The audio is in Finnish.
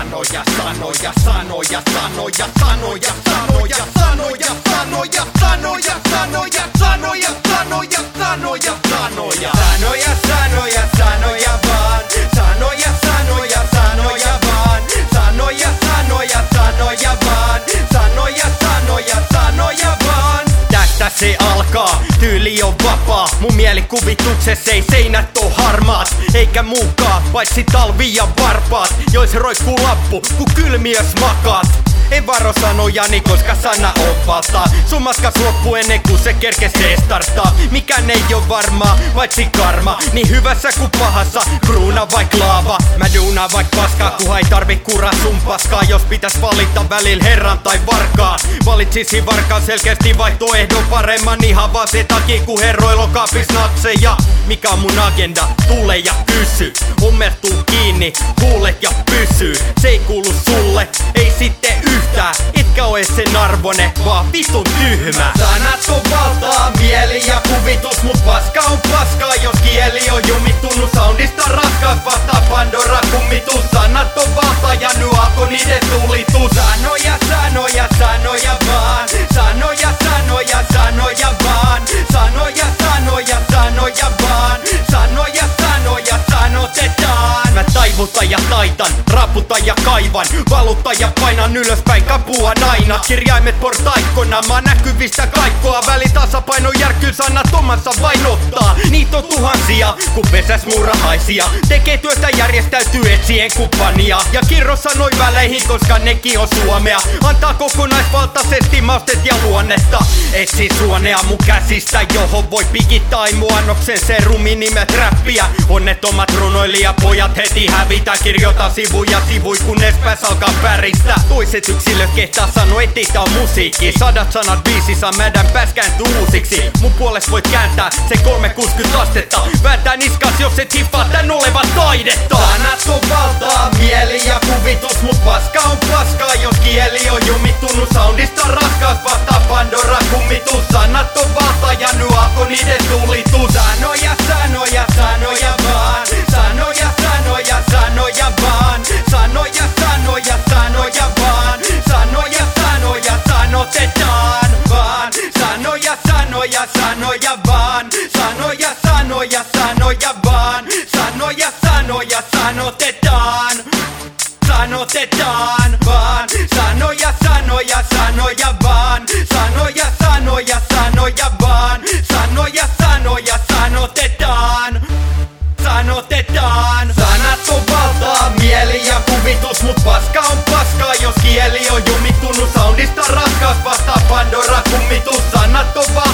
sanoja, sanoja, sanoja, sanoja, sanoja, sanoja, sanoja, sanoja, sanoja, sanoja, sanoja, sanoja, sanoja, sanoja, sanoja, sanoja, sanoja vaan, sanoja, sanoja, sanoja vaan, sanoja, sanoja, sanoja vaan, sanoja, sanoja, sanoja vaan. Tästä se alkaa, tyyli on vapaa. Mun mielikuvituksessa ei seinät oo harmaat, eikä muukaan, paitsi talvi ja varpaat, jois roikkuu lappu, ku kylmiös makaat. En varo sanojani, koska sana on valtaa. Sun matkas loppu ennen kuin se kerkes restarttaa. Mikään ei oo varmaa, vaitsi karma. Niin hyvässä ku pahassa, kruuna vaik laava. Mä duunaan vaik paskaa, ku ei tarvi kuraa sun paskaa. Jos pitäis valita välillä herran tai varkaan, valitsisin varkaan selkeästi vaihtoehdon paremman. Ihan vaan sen takia, ku herroilla on kaapis natseja. Mikä on mun agenda? Tule ja kysy. Ummertuu kiinni, huulet ja pysyy. Se ei kuulu sulle, ei sitten yhtään. Etkä oo ees sen arvone, vaan vitun tyhmä. Sanat on valtaa, mieli ja kuvitus, mut paska on paskaa. Jos kieli on jumittunut, soundista raskas, vasta Pandora kummitus. Sanat on valtaa ja nyt alkoi niiden tulitus. Sanoja, sanoja, sanoja vaan, sanoja, sanoja, sanoja vaan, sanoja, sanoja, sanoja vaan, sanoja, sanoja, sanotetaan. Mä taivutan ja taitan, raputan ja kaivan, valutan ja painan ylöspäin, kapuan aina. Kirjaimet portaikkona, mä näkyvistä kaikkoa. Välitasapaino järkkyy, sanat omansa vain ottaa. Niitä on tuhansia, kun pesäs muurahaisia. Tekee työtä, järjestäytyy etsien kumppania. Ja kirro sanoi väleihin, koska nekin on suomea. Antaa kokonaisvaltaisesti maustet ja luonnetta. Etsi suonea mun käsistä, johon voi pikittää imuannoksen serumi nimet räppiä. Onnettomat runoilijapojat heti hävitä. Kirjoita sivuja sivui, kunnes pääs alkaa päristä. Toiset yksilöt kehtaa sano, ettei tää on musiikki. 100 sanat biisissä, mädän pääs kääntyy uusiksi. Mun puolesta voit kääntää se 360 astetta. Vääntää niskas, jos et hiffaa tän olevan taidetta. Sanat on valtaa, mieli ja kuvitus, mut paska on paskaa. Jos kieli on jumittunut, soundista raskas, vasta Pandora kummitus. Sanat on valtaa ja nyt alkoi niiden tulitus. Sanoja, sanoja, sanoja vaan, sanoja, sanoja, sanoja vaan, sanoja, sanoja, sanoja vaan, sanoja, sanoja, sanotetaan vaan, sanoja, sanoja, sanoja vaan, sanoja, sanoja, sanoja vaan, sanoja, sanoja, sanotetaan, sanotetaan vaan, sanoja, sanoja, sanoja vaan, sanoja, sanoja, sanoja vaan, sanoja, sanoja, sanotetaan, sanotetaan. Sanat on valtaa, mieli ja kuvitus, mut paska on paskaa. Jos kieli on jumittunut, soundista raskas, vasta Pandora kummitus. Sanat on valtaa.